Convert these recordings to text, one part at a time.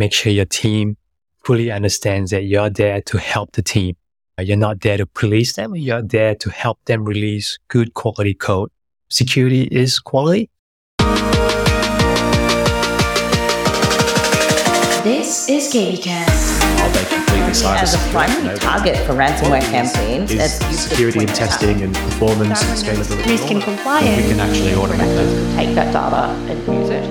make sure your team fully understands that you're there to help the team. You're not there to police them. You're there to help them release good quality code. Security is quality. This is KVCast. As a primary target for ransomware campaigns, is security and testing and performance and scalability. Risk and compliance. We can actually automate that. take that data and use it.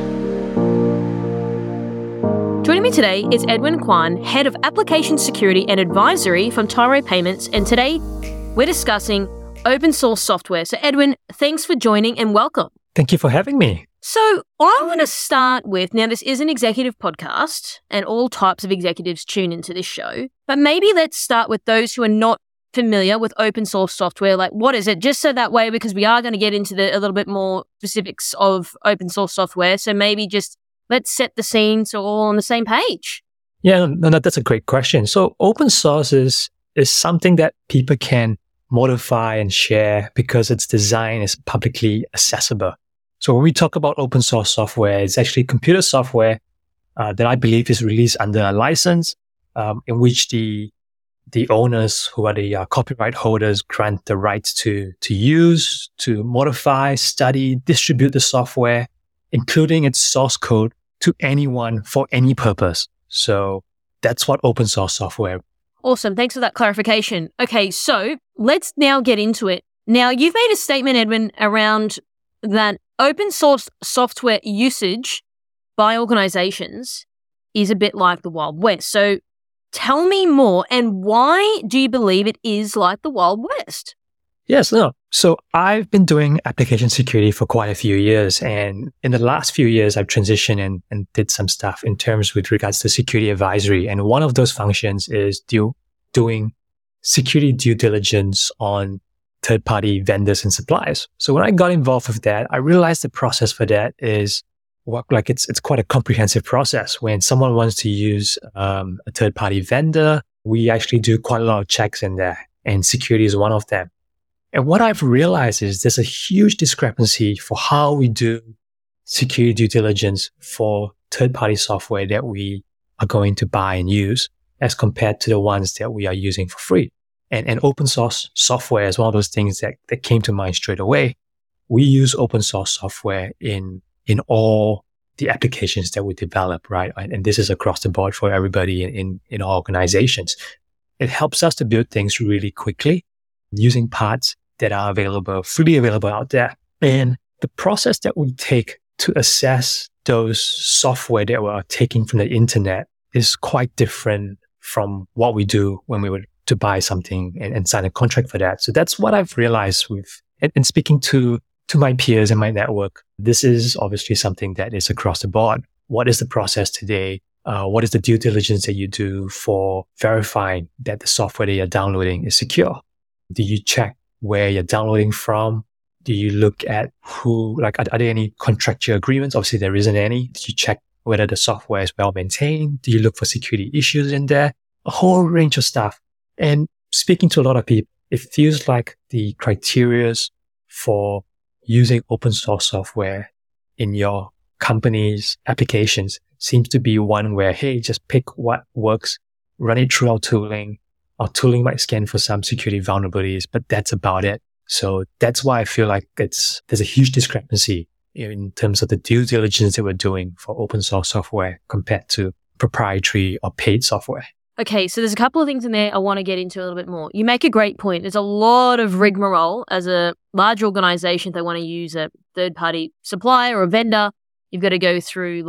Joining me today is Edwin Kwan, Head of Application Security and Advisory from Tyro Payments, and today we're discussing open source software. So Edwin, thanks for joining and welcome. Thank you for having me. So I want to start with, now this is an executive podcast and all types of executives tune into this show, but maybe let's start with those who are not familiar with open source software. Like, what is it? Just so that way, because we are going to get into a little bit more specifics of open source software. So maybe just let's set the scene so we're all on the same page. Yeah, no, that's a great question. So open source is something that people can modify and share because its design is publicly accessible. So when we talk about open source software, it's actually computer software that I believe is released under a license in which the owners, who are the copyright holders, grant the rights to use, to modify, study, distribute the software, including its source code, to anyone for any purpose. So that's what open source software. Awesome. Thanks for that clarification. Okay, so let's now get into it. Now, you've made a statement, Edwin, around that open source software usage by organizations is a bit like the Wild West. So tell me more, and why do you believe it is like the Wild West? Yes, no. So I've been doing application security for quite a few years. And in the last few years, I've transitioned and did some stuff in terms with regards to security advisory. And one of those functions is doing security due diligence on third-party vendors and suppliers. So when I got involved with that, I realized the process for that is it's quite a comprehensive process. When someone wants to use a third-party vendor, we actually do quite a lot of checks in there, and security is one of them. And what I've realized is there's a huge discrepancy for how we do security due diligence for third-party software that we are going to buy and use as compared to the ones that we are using for free. And open source software is one of those things that came to mind straight away. We use open source software in all the applications that we develop, right? And this is across the board for everybody in our organizations. It helps us to build things really quickly using parts that are freely available out there. And the process that we take to assess those software that we're taking from the internet is quite different from what we do when we would to buy something and sign a contract for that. So that's what I've realized and speaking to my peers in my network. This is obviously something that is across the board. What is the process today? What is the due diligence that you do for verifying that the software that you're downloading is secure? Do you check where you're downloading from? Do you look at are there any contractual agreements? Obviously, there isn't any. Do you check whether the software is well maintained? Do you look for security issues in there? A whole range of stuff. And speaking to a lot of people, it feels like the criteria for using open source software in your company's applications seems to be one where, hey, just pick what works, run it through our tooling. Our tooling might scan for some security vulnerabilities, but that's about it. So that's why I feel like there's a huge discrepancy in terms of the due diligence that we're doing for open source software compared to proprietary or paid software. Okay, so there's a couple of things in there I want to get into a little bit more. You make a great point. There's a lot of rigmarole as a large organization. If they want to use a third-party supplier or a vendor, you've got to go through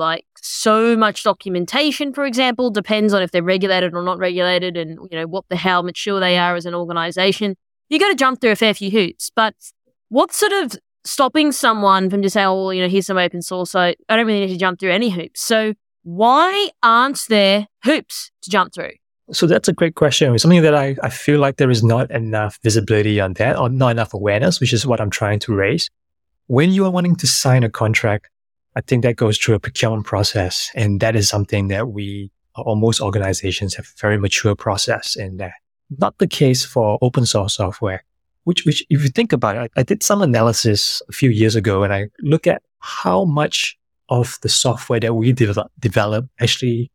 so much documentation, for example. Depends on if they're regulated or not regulated and, how mature they are as an organization. You got to jump through a fair few hoops. But what's sort of stopping someone from just saying, here's some open source, so I don't really need to jump through any hoops. So why aren't there hoops to jump through? So that's a great question. It's something that I feel like there is not enough visibility on that, or not enough awareness, which is what I'm trying to raise. When you are wanting to sign a contract, I think that goes through a procurement process. And that is something that most organizations have a very mature process in there. Not the case for open source software, which if you think about it, I did some analysis a few years ago, and I look at how much of the software that we develop actually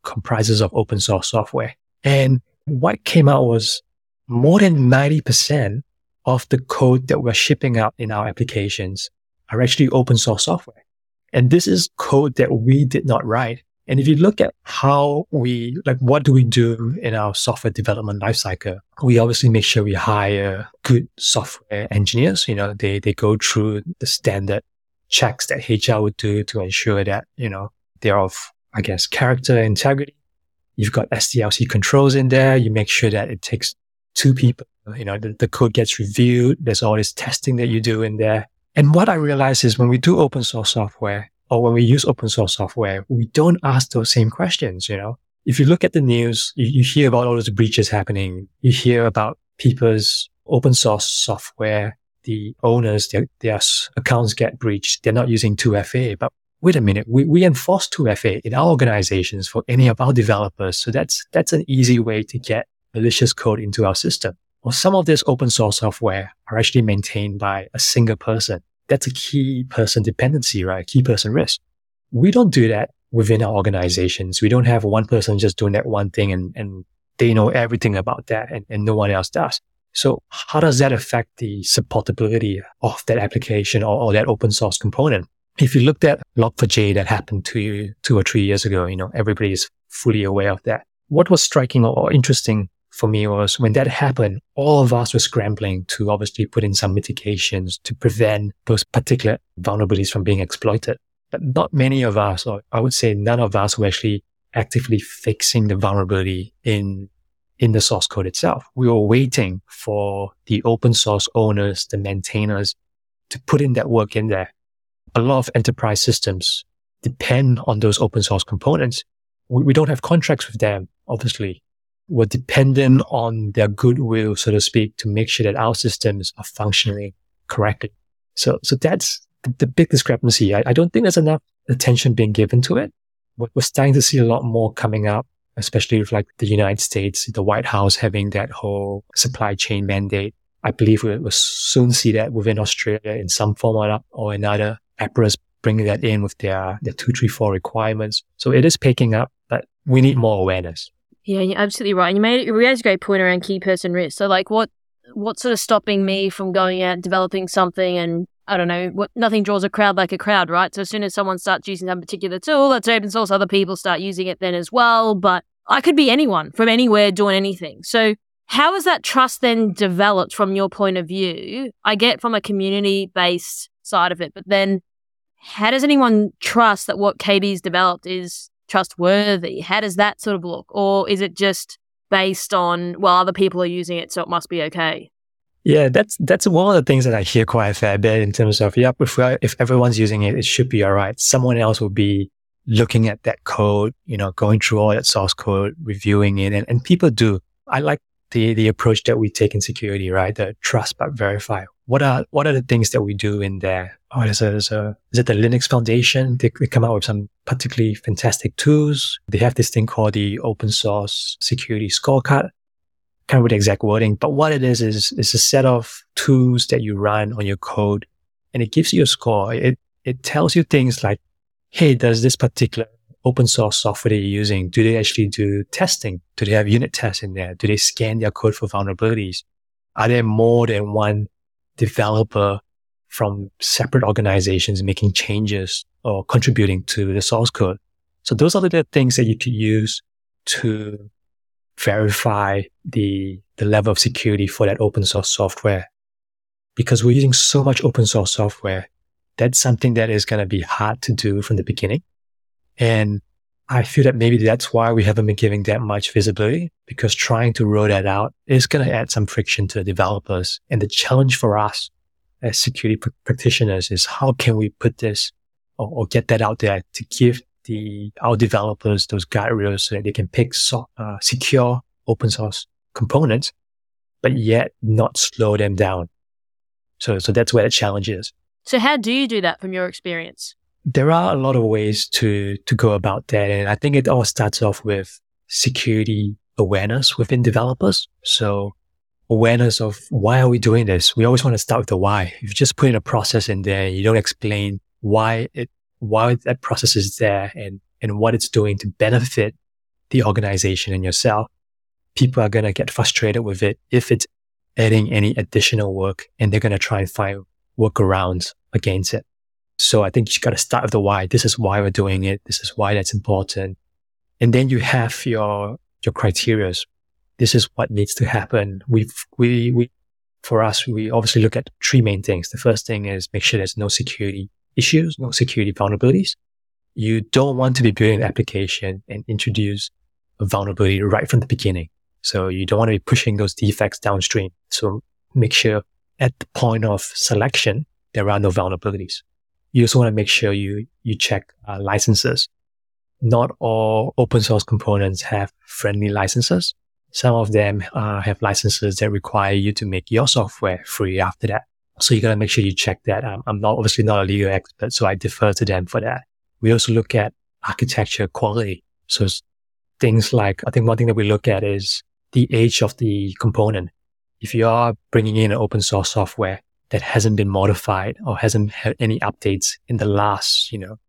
comprises of open source software. And what came out was more than 90% of the code that we're shipping out in our applications are actually open source software. And this is code that we did not write. And if you look at how what do we do in our software development lifecycle, we obviously make sure we hire good software engineers. They go through the standard checks that HR would do to ensure that, they're of, character, integrity. You've got SDLC controls in there. You make sure that it takes two people. The code gets reviewed. There's all this testing that you do in there. And what I realized is when we do open source software, or when we use open source software, we don't ask those same questions, If you look at the news, you hear about all those breaches happening. You hear about people's open source software, the owners, their accounts get breached. They're not using 2FA. But wait a minute, we enforce 2FA in our organizations for any of our developers. So that's an easy way to get malicious code into our system. Well, some of this open source software are actually maintained by a single person. That's a key person dependency, right? Key person risk. We don't do that within our organizations. We don't have one person just doing that one thing and they know everything about that and no one else does. So how does that affect the supportability of that application or that open source component? If you looked at Log4j that happened 2 or 3 years ago, everybody is fully aware of that. What was striking or interesting for me was when that happened, all of us were scrambling to obviously put in some mitigations to prevent those particular vulnerabilities from being exploited. But not many of us, or I would say none of us, were actually actively fixing the vulnerability in the source code itself. We were waiting for the open source owners, the maintainers, to put in that work in there. A lot of enterprise systems depend on those open source components. We don't have contracts with them, obviously. We're dependent on their goodwill, so to speak, to make sure that our systems are functioning correctly. So that's the big discrepancy. I don't think there's enough attention being given to it. We're starting to see a lot more coming up, especially with the United States, the White House having that whole supply chain mandate. I believe we'll soon see that within Australia in some form or another. APRA is bringing that in with their 234 requirements. So it is picking up, but we need more awareness. Yeah, you're absolutely right. And you raised a great point around key person risk. So what's sort of stopping me from going out and developing something and I don't know, nothing draws a crowd like a crowd, right? So as soon as someone starts using some particular tool that's open source, other people start using it then as well. But I could be anyone from anywhere doing anything. So how is that trust then developed from your point of view? I get from a community-based side of it, but then how does anyone trust that what KD's developed is trustworthy? How does that sort of look? Or is it just based on, well, other people are using it, so it must be okay? Yeah, that's one of the things that I hear quite a fair bit in terms of, if everyone's using it, it should be all right. Someone else will be looking at that code, going through all that source code, reviewing it. And people do. I like the approach that we take in security, right? The trust but verify. What are the things that we do in there? Is it the Linux Foundation? They come out with some particularly fantastic tools. They have this thing called the Open Source Security Scorecard. Can't remember the exact wording, but what it is a set of tools that you run on your code, and it gives you a score. It tells you things like, hey, does this particular open source software that you're using, do they actually do testing? Do they have unit tests in there? Do they scan their code for vulnerabilities? Are there more than one developer from separate organizations making changes or contributing to the source code? So those are the things that you could use to verify the level of security for that open source software. Because we're using so much open source software, that's something that is going to be hard to do from the beginning. And I feel that maybe that's why we haven't been giving that much visibility, because trying to roll that out is going to add some friction to the developers. And the challenge for us as security practitioners is how can we put this or get that out there to give our developers those guardrails so that they can pick secure open source components, but yet not slow them down. So that's where the challenge is. So how do you do that from your experience? There are a lot of ways to go about that. And I think it all starts off with security awareness within developers. So awareness of why are we doing this? We always want to start with the why. If you just put in a process in there, you don't explain why that process is there and what it's doing to benefit the organization and yourself, people are going to get frustrated with it if it's adding any additional work, and they're going to try and find workarounds against it. So I think you got to start with the why. This is why we're doing it. This is why that's important. And then you have your criteria. This is what needs to happen. For us, we obviously look at 3 main things. The first thing is make sure there's no security issues, no security vulnerabilities. You don't want to be building an application and introduce a vulnerability right from the beginning. So you don't want to be pushing those defects downstream. So make sure at the point of selection, there are no vulnerabilities. You also want to make sure you check licenses. Not all open source components have friendly licenses. Some of them have licenses that require you to make your software free after that. So you got to make sure you check that. I'm obviously not a legal expert, so I defer to them for that. We also look at architecture quality. So things like, I think one thing that we look at is the age of the component. If you are bringing in an open source software that hasn't been modified or hasn't had any updates in the last,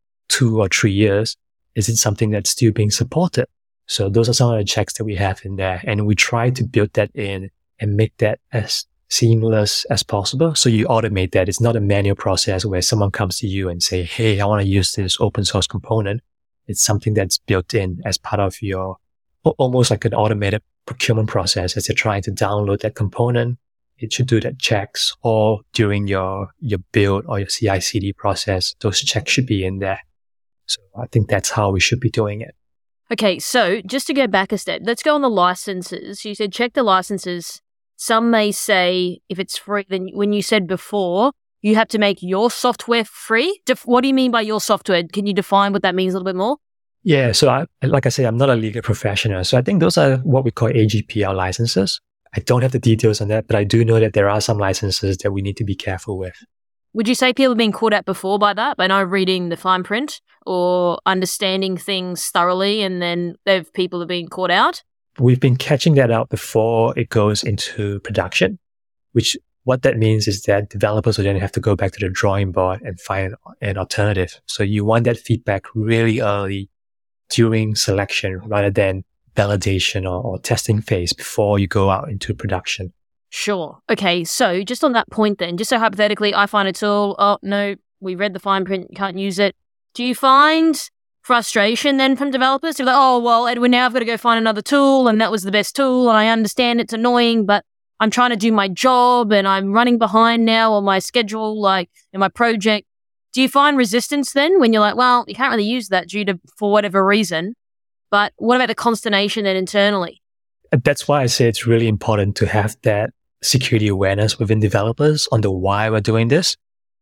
2 or 3 years, is it something that's still being supported? So those are some of the checks that we have in there. And we try to build that in and make that as seamless as possible. So you automate that. It's not a manual process where someone comes to you and say, hey, I want to use this open source component. It's something that's built in as part of your, almost like an automated procurement process. As you're trying to download that component, it should do that checks, or during your build or your CI/CD process, those checks should be in there. So I think that's how we should be doing it. Okay, so just to go back a step, let's go on the licenses. You said check the licenses. Some may say if it's free, then when you said before, you have to make your software free. What do you mean by your software? Can you define what that means a little bit more? Yeah, so like I say, I'm not a legal professional. So I think those are what we call AGPL licenses. I don't have the details on that, but I do know that there are some licenses that we need to be careful with. Would you say people have been caught out before by that, by not reading the fine print or understanding things thoroughly, and then people have been caught out? We've been catching that out before it goes into production, which what that means is that developers will then have to go back to the drawing board and find an alternative. So you want that feedback really early during selection rather than validation or testing phase before you go out into production. Sure. Okay, so just on that point then, just so hypothetically, I find a tool, oh no, we read the fine print, can't use it. Do you find frustration then from developers? They're like, oh, well, Edwin, now I've got to go find another tool, and that was the best tool, and I understand it's annoying, but I'm trying to do my job, and I'm running behind now on my schedule, like in my project. Do you find resistance then when you're like, well, you can't really use that for whatever reason, but what about the consternation then internally? That's why I say it's really important to have that security awareness within developers on the why we're doing this.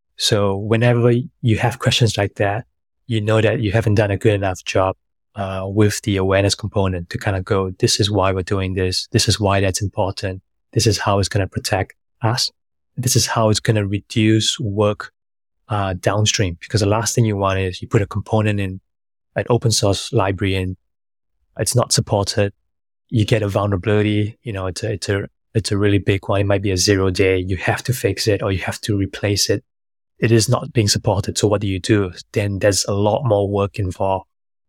So whenever you have questions like that, you know that you haven't done a good enough job with the awareness component to kind of go, this is why we're doing this. This is why that's important. This is how it's going to protect us. This is how it's going to reduce work downstream. Because the last thing you want is you put a component in an open source library and it's not supported. You get a vulnerability, it's a really big one. It might be a 0-day. You have to fix it or you have to replace it. It is not being supported. So what do you do? Then there's a lot more work involved.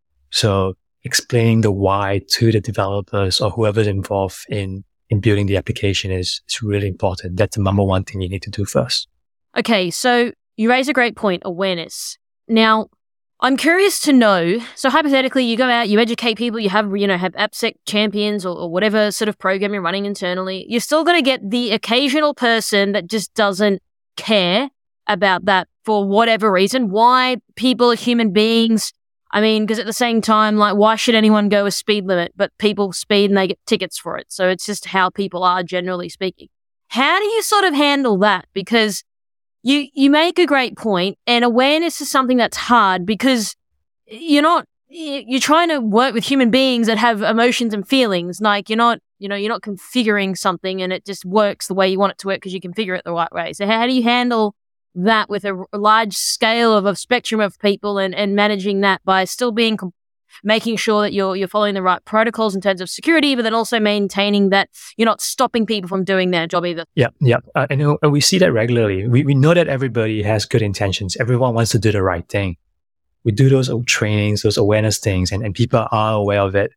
So explaining the why to the developers or whoever's involved in building the application is really important. That's the number one thing you need to do first. Okay, so you raise a great point, awareness. Now, I'm curious to know, so hypothetically, you go out, you educate people, you have AppSec champions or whatever sort of program you're running internally. You're still going to get the occasional person that just doesn't care about that for whatever reason. Why? People are human beings. I mean, because at the same time, like, why should anyone go a speed limit? But people speed and they get tickets for it. So it's just how people are, generally speaking. How do you sort of handle that? Because you make a great point, and awareness is something that's hard because you're trying to work with human beings that have emotions and feelings. Like you're not configuring something and it just works the way you want it to work because you configure it the right way. So how do you handle that with a large scale of a spectrum of people and managing that by still making sure that you're following the right protocols in terms of security, but then also maintaining that you're not stopping people from doing their job either? Yeah. And we see that regularly. We know that everybody has good intentions. Everyone wants to do the right thing. We do those trainings, those awareness things, and people are aware of it.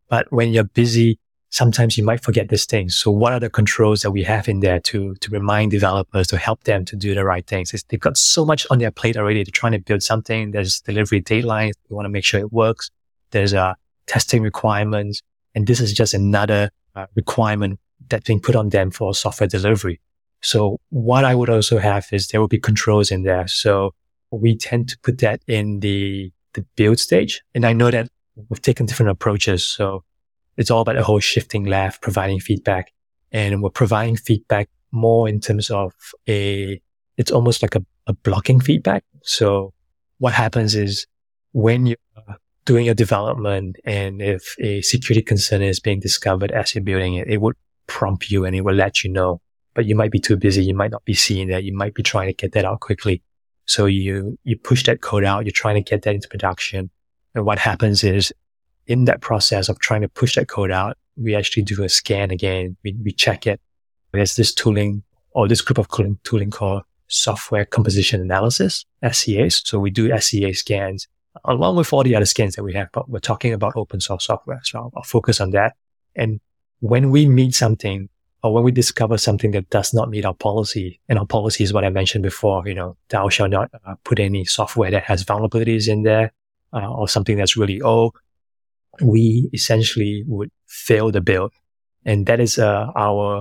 But when you're busy, sometimes you might forget these things. So what are the controls that we have in there to remind developers, to help them to do the right things? They've got so much on their plate already. They're trying to build something. There's delivery deadlines. We want to make sure it works. There's testing requirements. And this is just another requirement that's being put on them for software delivery. So what I would also have is there will be controls in there. So we tend to put that in the build stage. And I know that we've taken different approaches. So it's all about the whole shifting left, providing feedback. And we're providing feedback more in terms of it's almost like a blocking feedback. So what happens is when you're doing your development and if a security concern is being discovered as you're building it, it would prompt you and it will let you know. But you might be too busy. You might not be seeing that. You might be trying to get that out quickly. So you push that code out. You're trying to get that into production. And what happens is in that process of trying to push that code out, we actually do a scan again. We check it. There's this tooling or this group of tooling called software composition analysis, SCAs. So we do SCA scans along with all the other scans that we have, but we're talking about open source software. So I'll focus on that. And when we meet something or when we discover something that does not meet our policy, and our policy is what I mentioned before, thou shall not put any software that has vulnerabilities in there or something that's really old, we essentially would fail the build. And that is our,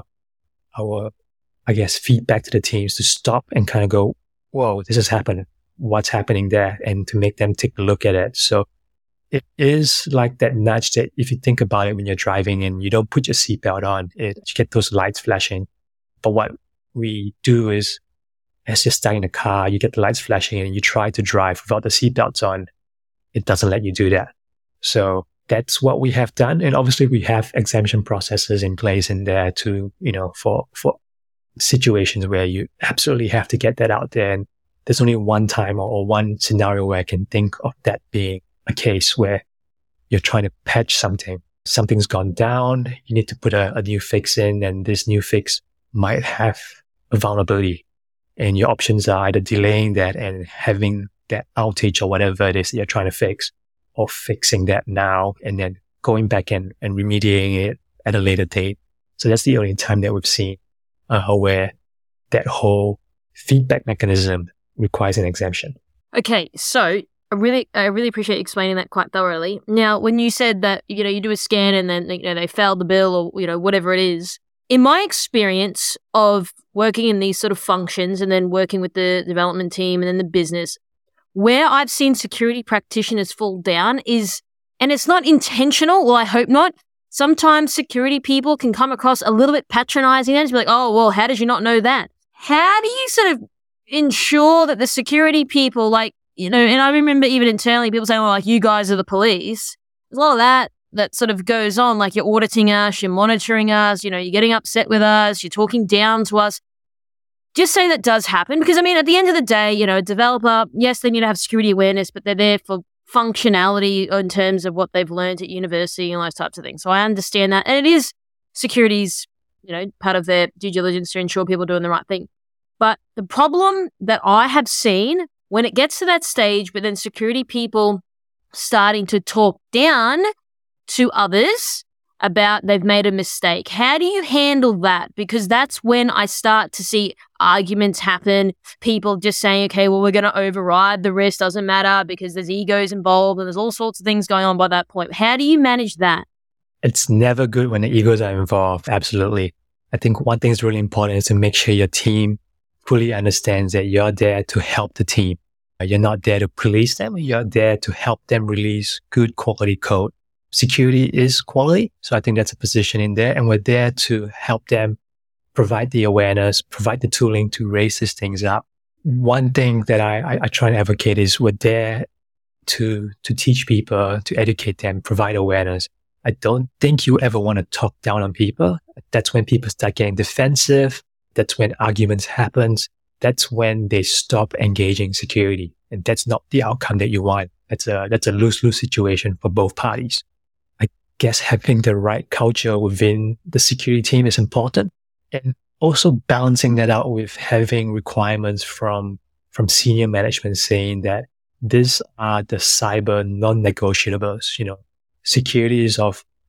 I guess, feedback to the teams to stop and kind of go, whoa, this has happened. What's happening there? And to make them take a look at it. So it is like that nudge that if you think about it when you're driving and you don't put your seatbelt on, you get those lights flashing. But what we do is as you're starting the car, you get the lights flashing and you try to drive without the seatbelts on. It doesn't let you do that. So that's what we have done. And obviously we have exemption processes in place in there to, for situations where you absolutely have to get that out there. And there's only one time or one scenario where I can think of that being a case where you're trying to patch something. Something's gone down. You need to put a new fix in, and this new fix might have a vulnerability. And your options are either delaying that and having that outage or whatever it is that you're trying to fix, or fixing that now and then going back and remediating it at a later date. So that's the only time that we've seen where that whole feedback mechanism requires an exemption. Okay, so I really appreciate you explaining that quite thoroughly. Now, when you said that, you do a scan and then, they failed the bill or, whatever it is, in my experience of working in these sort of functions and then working with the development team and then the business, where I've seen security practitioners fall down is, and it's not intentional, well, I hope not, sometimes security people can come across a little bit patronizing and just be like, oh, well, how did you not know that? How do you sort of ensure that the security people, and I remember even internally people saying, well, you guys are the police. There's a lot of that sort of goes on, like you're auditing us, you're monitoring us, you're getting upset with us, you're talking down to us. Just say that does happen because, at the end of the day, a developer, yes, they need to have security awareness, but they're there for functionality in terms of what they've learned at university and those types of things. So I understand that. And it is security's, part of their due diligence to ensure people are doing the right thing. But the problem that I have seen when it gets to that stage, but then security people starting to talk down to others about they've made a mistake. How do you handle that? Because that's when I start to see arguments happen, people just saying, okay, well, we're going to override the risk, doesn't matter because there's egos involved and there's all sorts of things going on by that point. How do you manage that? It's never good when the egos are involved. Absolutely. I think one thing that's really important is to make sure your team fully understands that you're there to help the team. You're not there to police them. You're there to help them release good quality code. Security is quality. So I think that's a position in there. And we're there to help them provide the awareness, provide the tooling to raise these things up. One thing that I try to advocate is we're there to teach people, to educate them, provide awareness. I don't think you ever want to talk down on people. That's when people start getting defensive. That's when arguments happen. That's when they stop engaging security. And that's not the outcome that you want. That's a lose-lose situation for both parties. I guess having the right culture within the security team is important. And also balancing that out with having requirements from senior management saying that these are the cyber non-negotiables. Security is of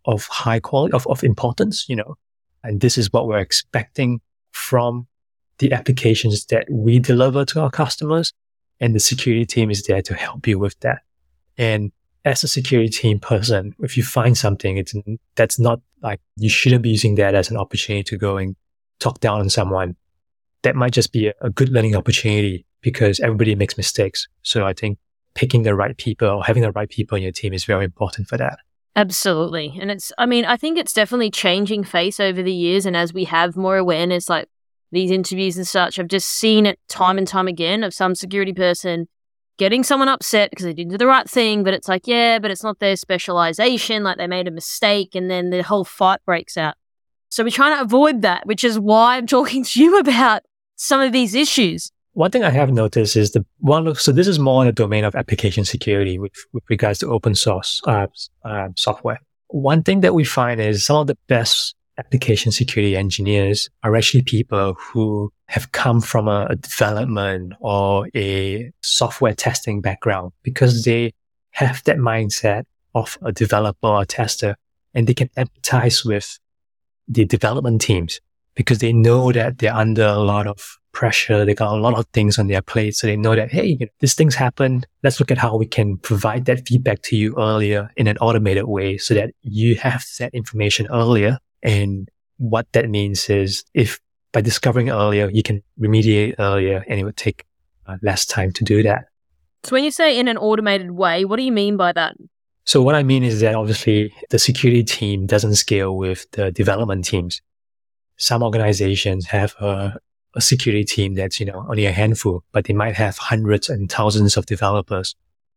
of high quality, of importance, and this is what we're expecting from the applications that we deliver to our customers. And the security team is there to help you with that. And as a security team person, if you find something, that's not like, you shouldn't be using that as an opportunity to go and talk down on someone. That might just be a good learning opportunity because everybody makes mistakes. So I think picking the right people or having the right people in your team is very important for that. Absolutely. And I think it's definitely changing face over the years. And as we have more awareness, like these interviews and such, I've just seen it time and time again of some security person getting someone upset because they didn't do the right thing, but it's like, yeah, but it's not their specialization, like they made a mistake, and then the whole fight breaks out. So we're trying to avoid that, which is why I'm talking to you about some of these issues. One thing I have noticed is so this is more in the domain of application security with regards to open source software. One thing that we find is some of the best application security engineers are actually people who have come from a development or a software testing background, because they have that mindset of a developer or tester, and they can empathize with the development teams because they know that they're under a lot of pressure. They got a lot of things on their plate. So they know that, hey, these things happen. Let's look at how we can provide that feedback to you earlier in an automated way so that you have that information earlier. And what that means is if by discovering earlier, you can remediate earlier, and it would take less time to do that. So when you say in an automated way, what do you mean by that? So what I mean is that obviously the security team doesn't scale with the development teams. Some organizations have a security team that's, only a handful, but they might have hundreds and thousands of developers.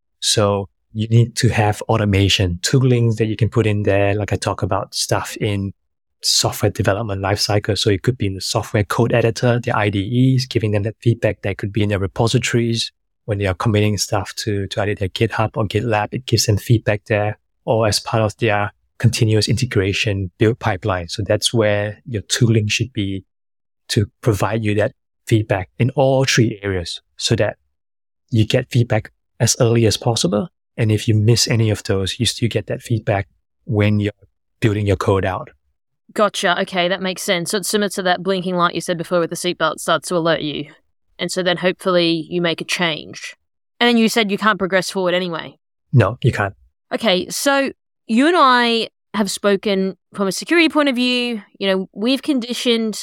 So you need to have automation, tooling that you can put in there. Like I talk about stuff in software development lifecycle. So it could be in the software code editor, the IDEs, giving them that feedback. That could be in their repositories when they are committing stuff to either their GitHub or GitLab. It gives them feedback there, or as part of their continuous integration build pipeline. So that's where your tooling should be to provide you that feedback in all three areas so that you get feedback as early as possible. And if you miss any of those, you still get that feedback when you're building your code out. Gotcha. Okay, that makes sense. So it's similar to that blinking light you said before with the seatbelt starts to alert you. And so then hopefully you make a change. And then you said you can't progress forward anyway. No, you can't. Okay, so you and I have spoken from a security point of view. We are conditioned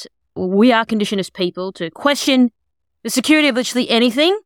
as people to question the security of literally anything.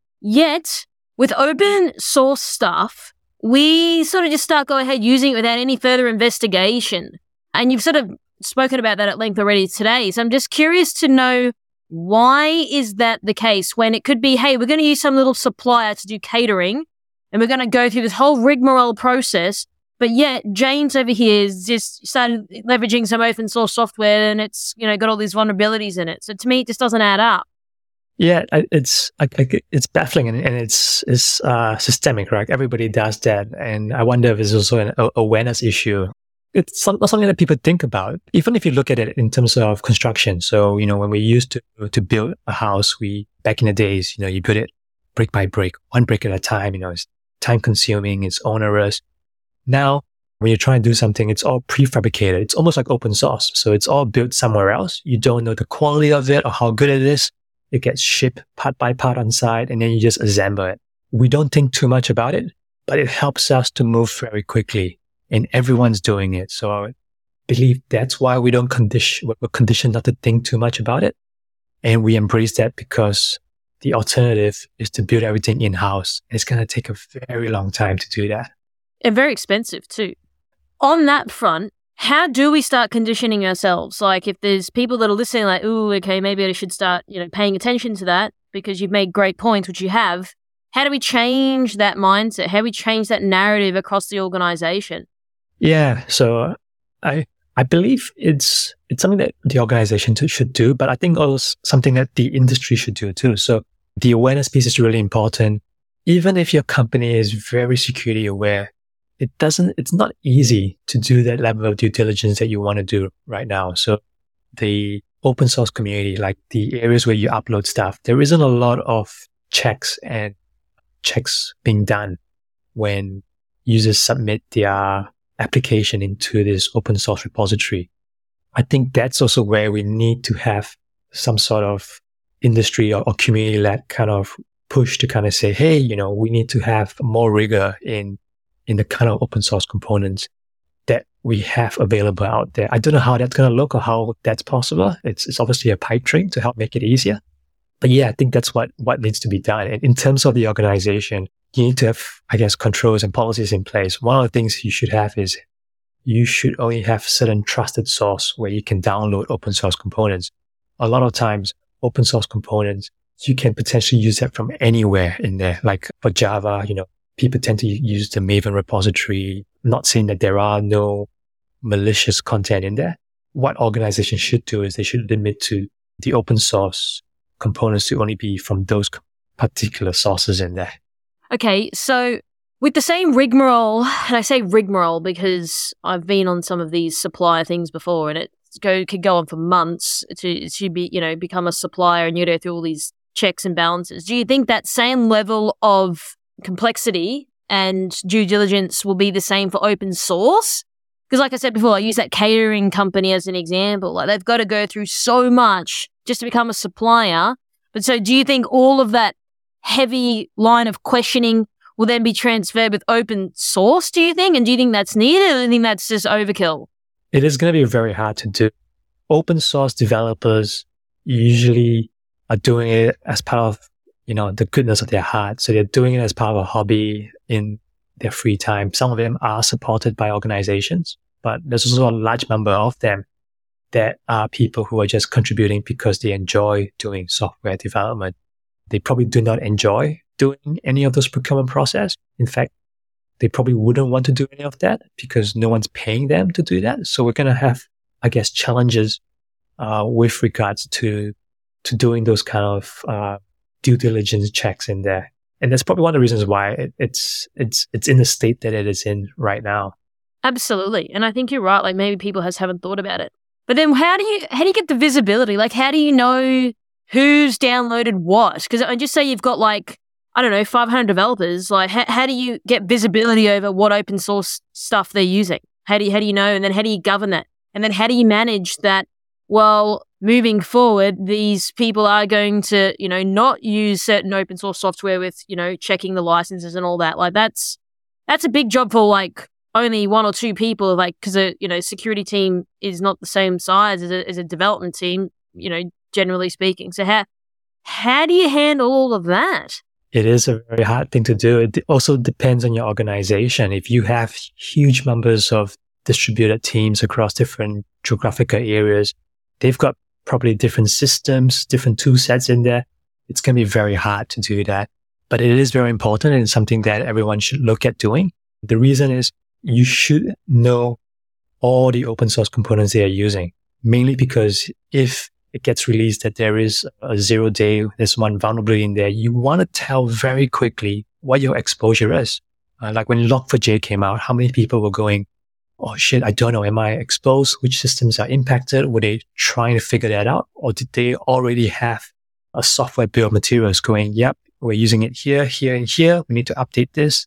Yet, with open source stuff, we sort of just start going ahead using it without any further investigation. And you've sort of spoken about that at length already today. So I'm just curious to know, why is that the case when it could be, hey, we're going to use some little supplier to do catering and we're going to go through this whole rigmarole process, but yet James over here has just started leveraging some open source software and it's, got all these vulnerabilities in it. So to me, it just doesn't add up. Yeah, it's baffling and it's systemic, right? Everybody does that. And I wonder if it's also an awareness issue. It's something that people think about, even if you look at it in terms of construction. So, when we used to build a house, back in the days, you build it brick by brick, one brick at a time, it's time consuming, it's onerous. Now, when you're trying to do something, it's all prefabricated. It's almost like open source. So it's all built somewhere else. You don't know the quality of it or how good it is. It gets shipped part by part on site and then you just assemble it. We don't think too much about it, but it helps us to move very quickly. And everyone's doing it. So I believe that's why we're conditioned not to think too much about it. And we embrace that because the alternative is to build everything in-house. And it's going to take a very long time to do that. And very expensive too. On that front, how do we start conditioning ourselves? Like if there's people that are listening like, ooh, okay, maybe I should start, paying attention to that because you've made great points, which you have. How do we change that mindset? How do we change that narrative across the organization? Yeah, so I believe it's something that the organization should do, but I think also something that the industry should do too. So the awareness piece is really important. Even if your company is very security aware, it's not easy to do that level of due diligence that you want to do right now. So the open source community, like the areas where you upload stuff, there isn't a lot of checks being done when users submit their application into this open source repository. I think that's also where we need to have some sort of industry or community-led kind of push to kind of say, hey, we need to have more rigor in the kind of open source components that we have available out there. I don't know how that's going to look or how that's possible. It's obviously a pipe dream to help make it easier. But yeah, I think that's what needs to be done. And in terms of the organization, you need to have, I guess, controls and policies in place. One of the things you should have is you should only have certain trusted source where you can download open source components. A lot of times, open source components, you can potentially use that from anywhere in there. Like for Java, people tend to use the Maven repository. I'm not saying that there are no malicious content in there. What organizations should do is they should limit to the open source components to only be from those particular sources in there. Okay, so with the same rigmarole, and I say rigmarole because I've been on some of these supplier things before, and it could go on for months to be, become a supplier, and you go through all these checks and balances. Do you think that same level of complexity and due diligence will be the same for open source? Because like I said before, I use that catering company as an example. Like they've got to go through so much just to become a supplier. But so do you think all of that heavy line of questioning will then be transferred with open source, do you think? And do you think that's needed, or do you think that's just overkill? It is going to be very hard to do. Open source developers usually are doing it as part of, the goodness of their heart. So they're doing it as part of a hobby in their free time. Some of them are supported by organizations, but there's also a large number of them that are people who are just contributing because they enjoy doing software development. They probably do not enjoy doing any of those procurement process. In fact, they probably wouldn't want to do any of that because no one's paying them to do that. So we're going to have, I guess, challenges with regards to doing those kind of due diligence checks in there. And that's probably one of the reasons why it's in the state that it is in right now. Absolutely. And I think you're right. Like maybe people haven't thought about it. But then how do you get the visibility? Like how do you know who's downloaded what? Because I just say you've got 500 developers. Like how do you get visibility over what open source stuff they're using? How do you know? And then how do you govern that? And then how do you manage that? Well, moving forward, these people are going to, not use certain open source software with, checking the licenses and all that. Like that's a big job for only one or two people, because a security team is not the same size as a development team, generally speaking. So how do you handle all of that? It is a very hard thing to do. It also depends on your organization. If you have huge numbers of distributed teams across different geographical areas, they've got probably different systems, different tool sets in there. It's going to be very hard to do that. But it is very important and it's something that everyone should look at doing. The reason is you should know all the open source components they are using, mainly because if it gets released that there is a 0 day, there's one vulnerability in there, you want to tell very quickly what your exposure is. Like when Log4j came out, how many people were going, oh shit, I don't know, am I exposed? Which systems are impacted? Were they trying to figure that out? Or did they already have a software bill of materials going, yep, we're using it here, here, and here. We need to update this.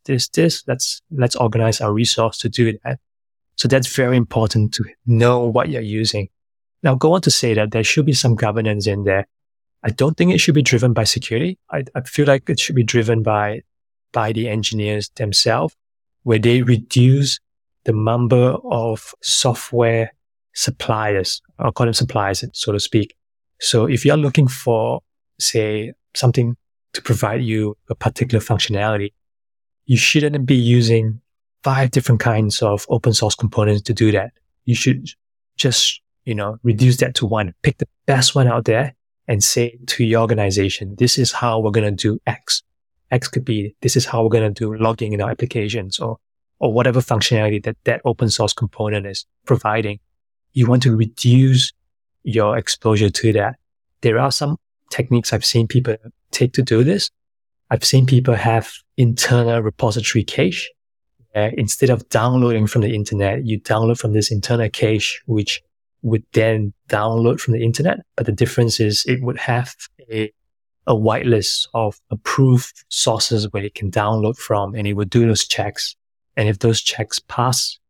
Let's organize our resource to do that. So that's very important to know what you're using. Now, go on to say that there should be some governance in there. I don't think it should be driven by security. I feel like it should be driven by the engineers themselves, where they reduce the number of software suppliers, I'll call them suppliers, so to speak. So if you're looking for, say, something to provide you a particular functionality, you shouldn't be using 5 different kinds of open source components to do that. You should just, reduce that to one. Pick the best one out there and say to your organization, this is how we're going to do X. X could be, this is how we're going to do logging in our applications or whatever functionality that open source component is providing. You want to reduce your exposure to that. There are some techniques I've seen people take to do this. I've seen people have internal repository cache. Instead of downloading from the internet, you download from this internal cache, which would then download from the internet. But the difference is it would have a whitelist of approved sources where it can download from, and it would do those checks. And if those checks pass,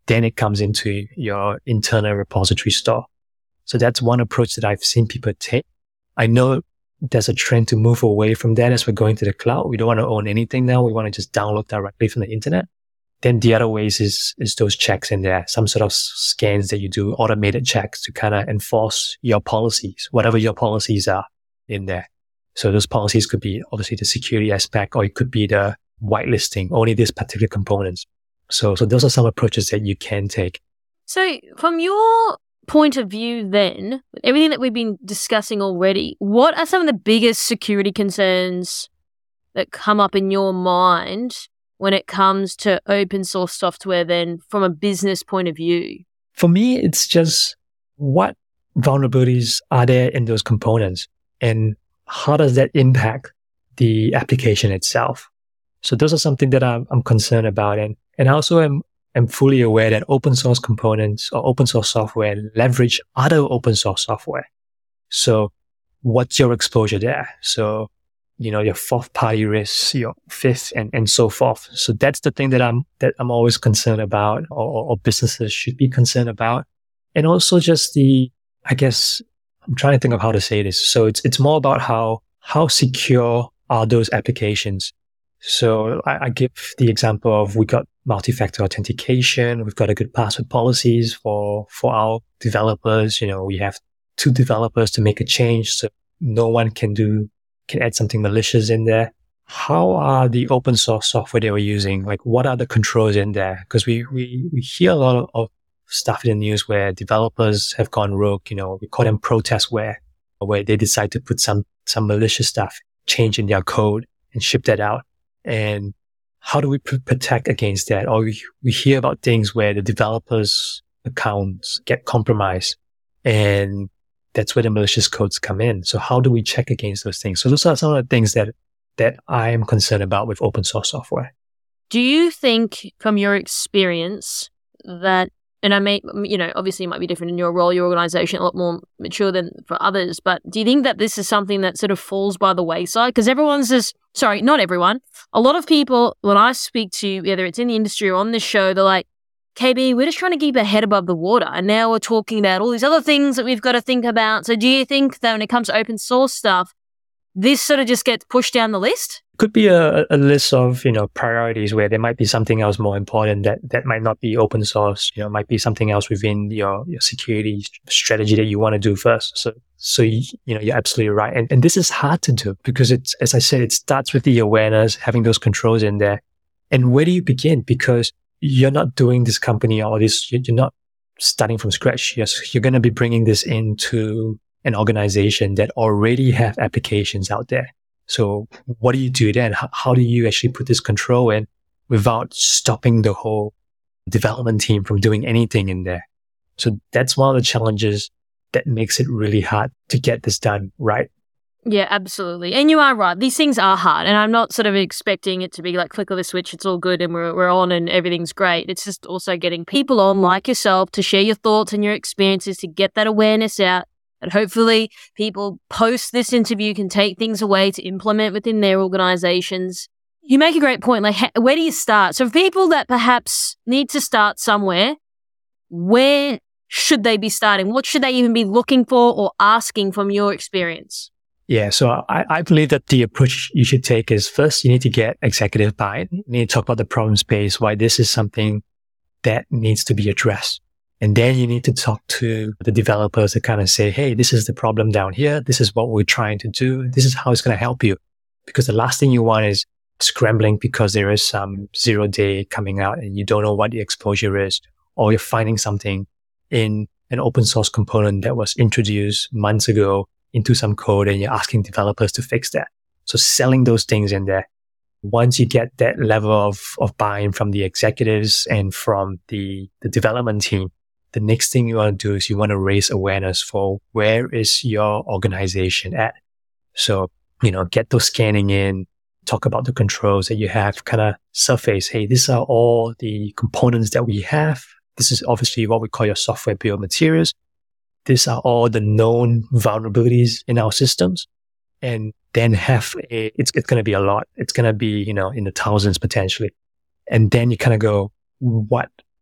then it comes into your internal repository store. So that's one approach that I've seen people take. I know there's a trend to move away from that as we're going to the cloud. We don't want to own anything now. We want to just download directly from the internet. Then the other ways is those checks in there, some sort of scans that you do, automated checks to kind of enforce your policies, whatever your policies are in there. So those policies could be obviously the security aspect, or it could be the whitelisting, only these particular components. So those are some approaches that you can take. So from your point of view then, with everything that we've been discussing already, what are some of the biggest security concerns that come up in your mind when it comes to open source software then from a business point of view? For me, it's just what vulnerabilities are there in those components and how does that impact the application itself? So those are something that I'm concerned about. And I also am fully aware that open source components or open source software leverage other open source software. So what's your exposure there? So, your fourth party risks, your fifth and so forth. So that's the thing that I'm always concerned about, or businesses should be concerned about. And also just I guess I'm trying to think of how to say this. So it's more about how secure are those applications. So I give the example of we got multi-factor authentication. We've got a good password policies for our developers. We have 2 developers to make a change. So no one can add something malicious in there. How are the open source software they were using? Like, what are the controls in there? Because we hear a lot of stuff in the news where developers have gone rogue. We call them protestware, where they decide to put some malicious stuff, change in their code and ship that out. And how do we protect against that? Or we hear about things where the developers' accounts get compromised, and that's where the malicious codes come in. So how do we check against those things? So those are some of the things that I am concerned about with open source software. Do you think from your experience that, and I may, obviously it might be different in your role, your organization, a lot more mature than for others, but do you think that this is something that sort of falls by the wayside? Because not everyone, a lot of people, when I speak to, whether it's in the industry or on this show, they're like, KB, we're just trying to keep our head above the water. And now we're talking about all these other things that we've got to think about. So do you think that when it comes to open source stuff, this sort of just gets pushed down the list? Could be a list of, priorities where there might be something else more important that might not be open source. Might be something else within your security strategy that you want to do first. So you're absolutely right. And this is hard to do because it's, as I said, it starts with the awareness, having those controls in there. And where do you begin? Because you're not doing this company or this, you're not starting from scratch. You're going to be bringing this into an organization that already have applications out there. So what do you do then? How do you actually put this control in without stopping the whole development team from doing anything in there? So that's one of the challenges that makes it really hard to get this done right. Yeah, absolutely. And you are right. These things are hard. And I'm not sort of expecting it to be like, click of the switch, it's all good and we're on and everything's great. It's just also getting people on like yourself to share your thoughts and your experiences, to get that awareness out. And hopefully people post this interview can take things away to implement within their organizations. You make a great point. Like, where do you start? So for people that perhaps need to start somewhere, where should they be starting? What should they even be looking for or asking from your experience? Yeah, so I believe that the approach you should take is first, you need to get executive buy-in. You need to talk about the problem space, why this is something that needs to be addressed. And then you need to talk to the developers to kind of say, hey, this is the problem down here. This is what we're trying to do. This is how it's going to help you. Because the last thing you want is scrambling because there is some 0-day coming out and you don't know what the exposure is, or you're finding something in an open source component that was introduced months ago into some code and you're asking developers to fix that. So selling those things in there. Once you get that level of buy-in from the executives and from the development team, the next thing you want to do is you want to raise awareness for where is your organization at. So, get those scanning in, talk about the controls that you have, kind of surface, hey, these are all the components that we have. This is obviously what we call your software bill of materials. These are all the known vulnerabilities in our systems. And then it's going to be a lot. It's going to be, in the thousands potentially. And then you kind of go, what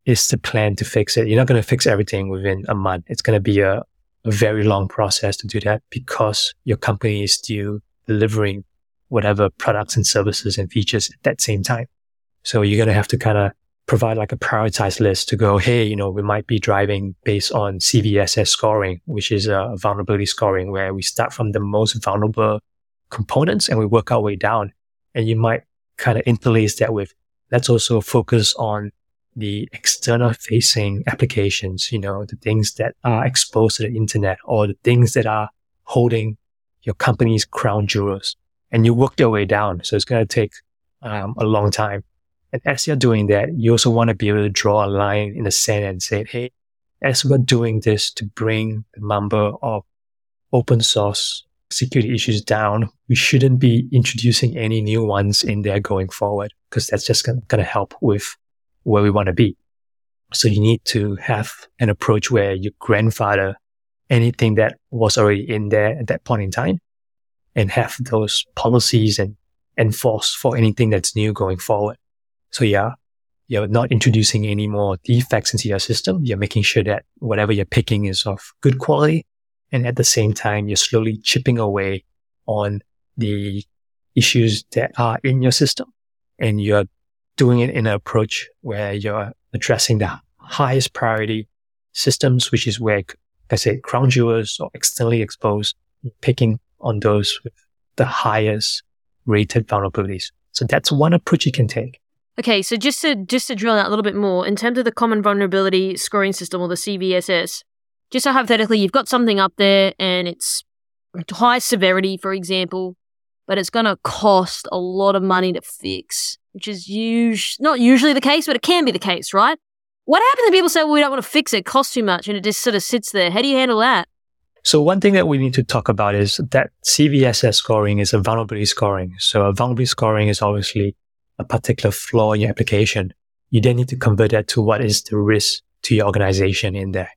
is the plan to fix it. You're not going to fix everything within a month. It's going to be a very long process to do that because your company is still delivering whatever products and services and features at that same time. So you're going to have to kind of provide like a prioritized list to go, hey, we might be driving based on CVSS scoring, which is a vulnerability scoring where we start from the most vulnerable components and we work our way down. And you might kind of interlace that with, let's also focus on the external facing applications, the things that are exposed to the internet or the things that are holding your company's crown jewels. And you work your way down. So it's going to take a long time. And as you're doing that, you also want to be able to draw a line in the sand and say, hey, as we're doing this to bring the number of open source security issues down, we shouldn't be introducing any new ones in there going forward because that's just going to help with where we want to be. So you need to have an approach where you grandfather anything that was already in there at that point in time and have those policies and enforce for anything that's new going forward. So yeah, you're not introducing any more defects into your system. You're making sure that whatever you're picking is of good quality. And at the same time, you're slowly chipping away on the issues that are in your system. And you're doing it in an approach where you're addressing the highest priority systems, which is where, like I said, crown jewels or externally exposed, picking on those with the highest rated vulnerabilities. So that's one approach you can take. Okay, so just to drill out a little bit more, in terms of the Common Vulnerability Scoring System or the CVSS, just so hypothetically, you've got something up there and it's high severity, for example, but it's going to cost a lot of money to fix, which is not usually the case, but it can be the case, right? What happens when people say, well, we don't want to fix it, it costs too much, and it just sort of sits there? How do you handle that? So one thing that we need to talk about is that CVSS scoring is a vulnerability scoring. So a vulnerability scoring is obviously a particular flaw in your application. You then need to convert that to what is the risk to your organization in there.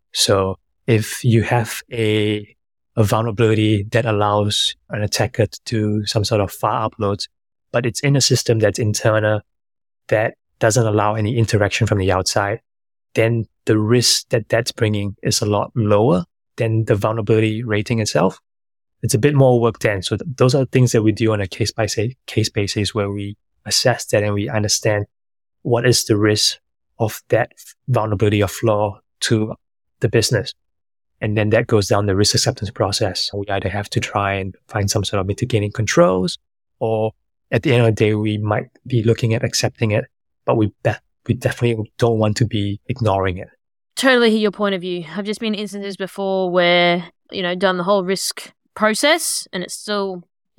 So if you have a vulnerability that allows an attacker to do some sort of file uploads, but it's in a system that's internal, that doesn't allow any interaction from the outside, then the risk that that's bringing is a lot lower than the vulnerability rating itself. It's a bit more work then. So those are things that we do on a case basis where we assess that and we understand what is the risk of that vulnerability or flaw to the business. And then that goes down the risk acceptance process. We either have to try and find some sort of mitigating controls, or at the end of the day, we might be looking at accepting it, but we definitely don't want to be ignoring it. Totally hear your point of view. I've just been in instances before where, done the whole risk process and it's still,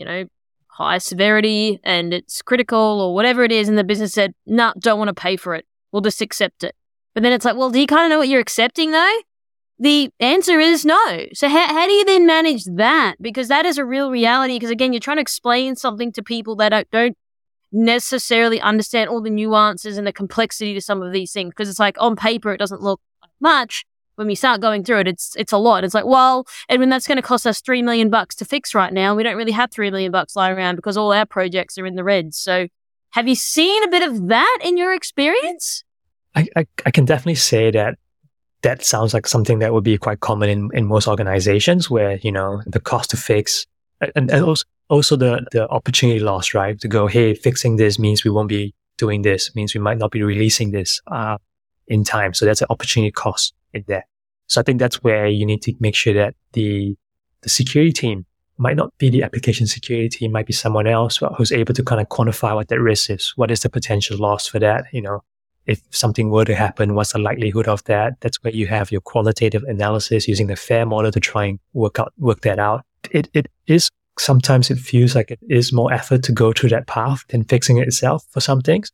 high severity and it's critical or whatever it is, and the business said, nah, don't want to pay for it. We'll just accept it. But then it's like, well, do you kind of know what you're accepting though? The answer is no. So how do you then manage that? Because that is a real reality. Because again, you're trying to explain something to people that don't necessarily understand all the nuances and the complexity to some of these things. Because it's like on paper, it doesn't look much. When we start going through it, it's a lot. It's like, well, Edwin, that's going to cost us $3 million to fix right now. We don't really have $3 million lying around because all our projects are in the red. So have you seen a bit of that in your experience? I can definitely say that sounds like something that would be quite common in most organizations where, the cost to fix and also the opportunity loss, right? To go, hey, fixing this means we won't be doing this, means we might not be releasing this in time. So that's an opportunity cost in there. So I think that's where you need to make sure that the security team might not be the application security team, might be someone else who's able to kind of quantify what that risk is. What is the potential loss for that? If something were to happen, what's the likelihood of that? That's where you have your qualitative analysis using the FAIR model to try and work that out. It is, sometimes it feels like it is more effort to go through that path than fixing it itself for some things.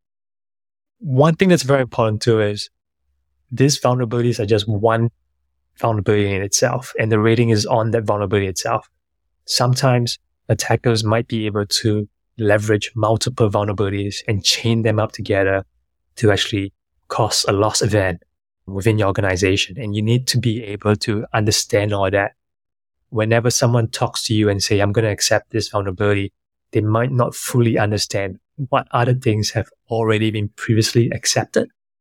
One thing that's very important too is these vulnerabilities are just one vulnerability in itself, and the rating is on that vulnerability itself. Sometimes attackers might be able to leverage multiple vulnerabilities and chain them up together to actually cause a loss event within your organization. And you need to be able to understand all that. Whenever someone talks to you and say, I'm going to accept this vulnerability, they might not fully understand what other things have already been previously accepted.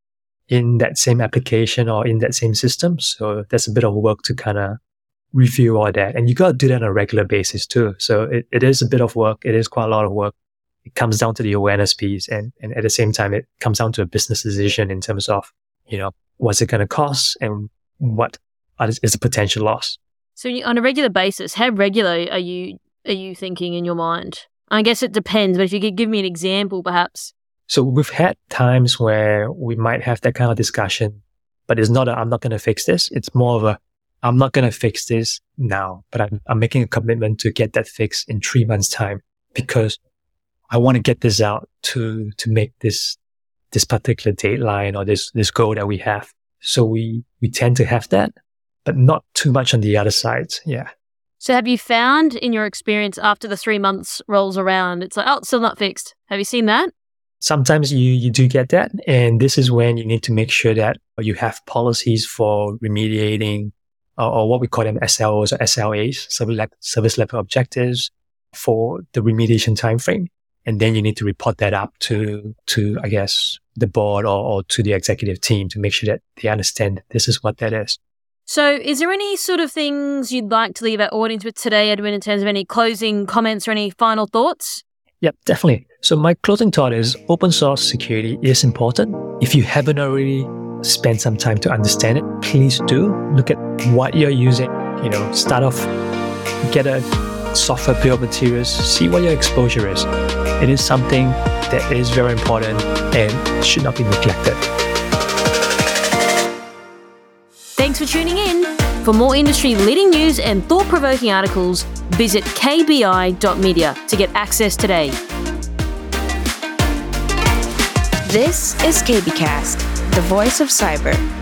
in that same application or in that same system. So there's a bit of work to kind of review all that. And you got to do that on a regular basis too. So it is a bit of work. It is quite a lot of work. It comes down to the awareness piece. And at the same time, it comes down to a business decision in terms of, what's it going to cost and what is the potential loss. So on a regular basis, how regular are you thinking in your mind? I guess it depends, but if you could give me an example, perhaps. So we've had times where we might have that kind of discussion, but it's not I'm not going to fix this. It's more of I'm not going to fix this now, but I'm making a commitment to get that fixed in 3 months' time because I want to get this out to make this particular deadline or this goal that we have. So we tend to have that, but not too much on the other side. Yeah. So have you found in your experience after the 3 months rolls around, it's like, oh, it's still not fixed. Have you seen that? Sometimes you do get that. And this is when you need to make sure that you have policies for remediating or what we call them SLOs or SLAs, service level objectives for the remediation timeframe. And then you need to report that up to I guess, the board or to the executive team to make sure that they understand this is what that is. So is there any sort of things you'd like to leave our audience with today, Edwin, in terms of any closing comments or any final thoughts? Yep, definitely. So my closing thought is open source security is important. If you haven't already spent some time to understand it, please do. Look at what you're using. Start off, get a software bill of materials, see what your exposure is. It is something that is very important and should not be neglected. Thanks for tuning in. For more industry-leading news and thought-provoking articles, visit kbi.media to get access today. This is KBcast, the voice of cyber.